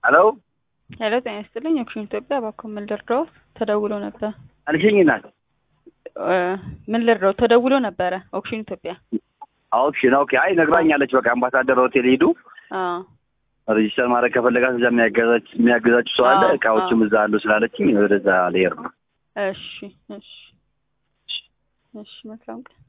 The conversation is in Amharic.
ሄሎ ሄሎ ጤና ይስጥልኝ ኦክሽን ኢትዮጵያ ባኮ ምን ልርዳው ተደውሎ ነበር አልሽኝና ምን ልርዳው ተደውሎ ነበር ኦክሽን ኢትዮጵያ ኦክሽን ኦኬ አይ ነግራኛለች በቃ አምባሳደር ሆቴል ሄዱ ሬጂስተር ማድረግ ከፈለጋት እዛ የሚያገዛችሁ ሰው አለ እቃዎችም እዛ አሉ ስላለችኝ ወደዛ ልሄድ ነው እሺ መልካም